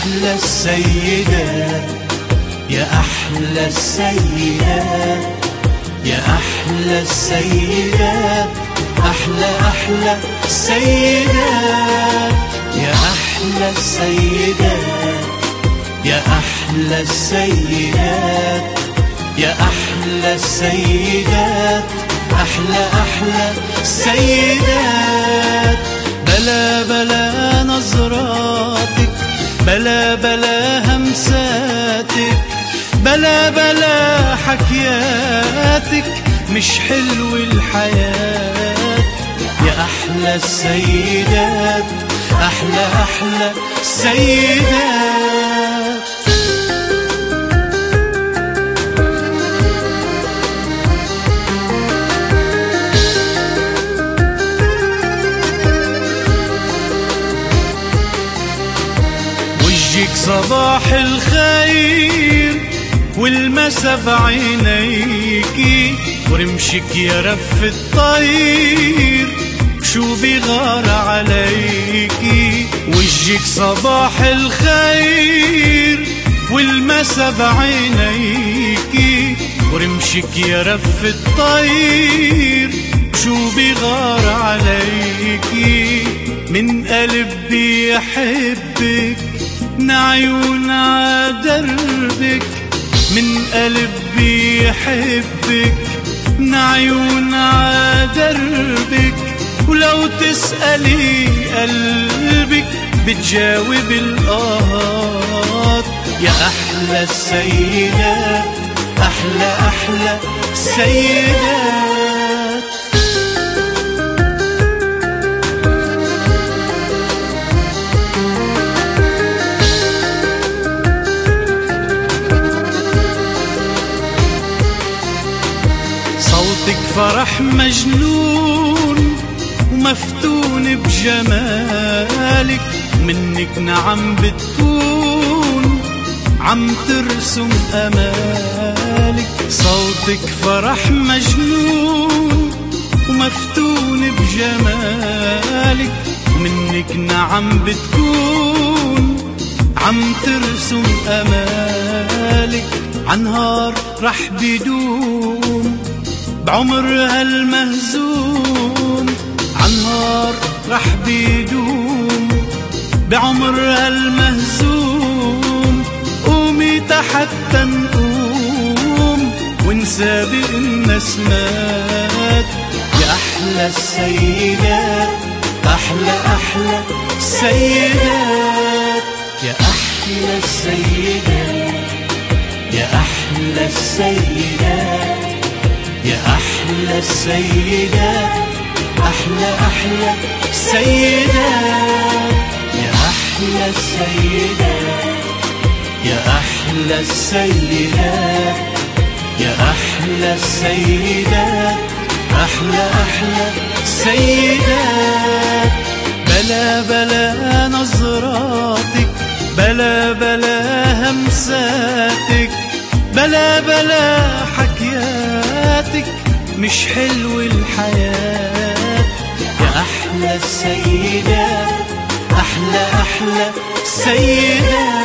أحلى السيدات، يا أحلى السيدات، يا أحلى السيدات، أحلى السيدات، يا أحلى السيدات، يا أحلى السيدات، يا أحلى السيدات، أحلى السيدات. بلا نظراتك، بلا همساتك، بلا حكياتك، مش حلو الحياة. يا أحلى السيدات، أحلى السيدات. وجهك صباح الخير والمسا بعينيكي، ورمشك يا رف الطير شو بيغار عليكي. وجهك صباح الخير والمسا بعينيكي، ورمشك يا رف الطير شو بيغار عليكي. من قلبي يحبك، من عيون عدربك، من قلبي يحبك، من عيون عدربك. ولو تسألي قلبك بتجاوب الآهات. يا أحلى السيدات، أحلى السيدات. صوتك فرح مجنون ومفتون بجمالك، منك نعم بتكون عم ترسم أمالك. صوتك فرح مجنون ومفتون بجمالك، منك نعم بتكون عم ترسم أمالك. عنهار رح بدوم بعمر هالمهزوم، عنهار رح بيدوم بعمر هالمهزوم. قومي تحت نقوم ونسابق النسمات. يا أحلى السيدات، أحلى السيدات، يا أحلى السيدات، يا أحلى السيدات، يا أحلى السيدات، أحلى السيدات، يا أحلى السيدات، يا أحلى السيدات، يا أحلى السيدات، أحلى السيدات. بلا نظراتك، بلا همساتك، بلا حكياتك، مش حلو الحياة. يا أحلى السيدات، أحلى السيدات.